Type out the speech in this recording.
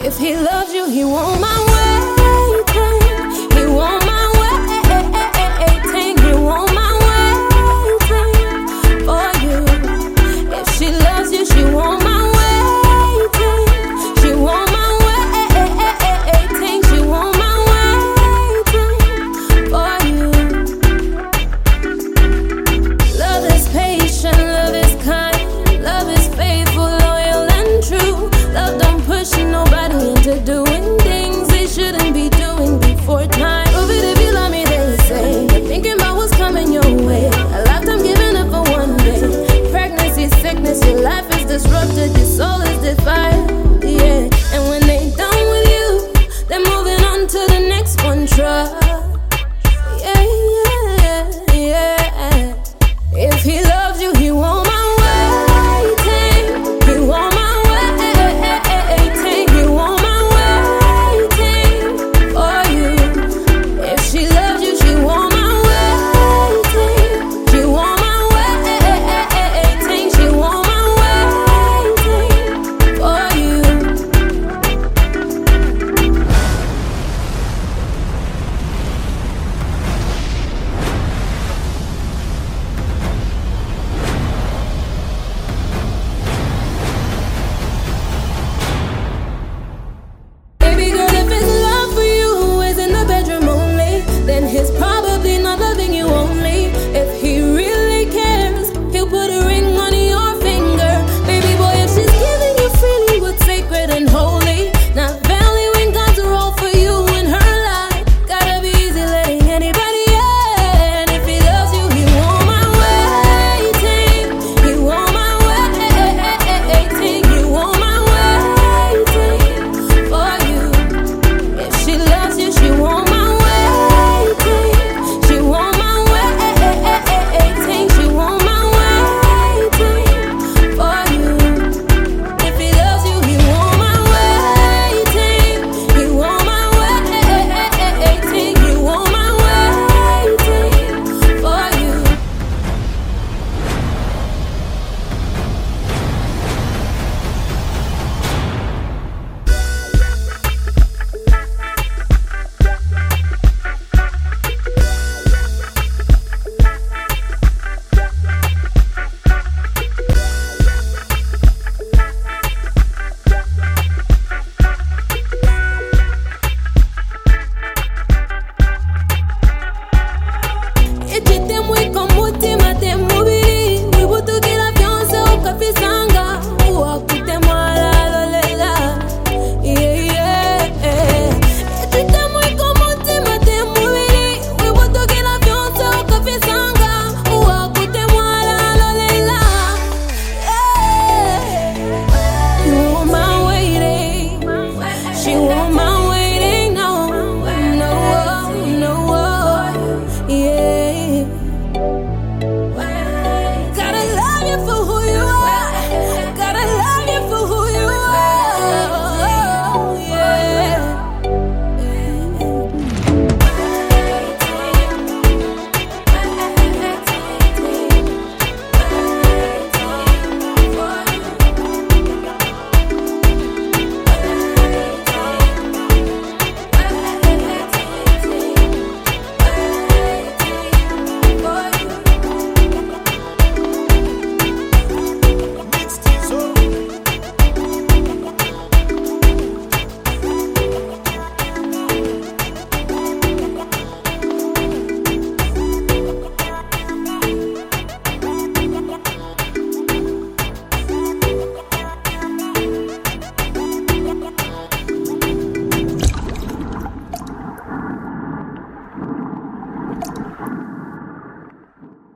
If he loves you, he won't mind waiting. He won't mind waiting. He won't mind waiting for you. If she loves you, she won't mind waiting. She won't mind waiting. She won't mind waiting for you. Love is patient, love is kind, love is faithful, loyal and true. Love don't push nobody into doing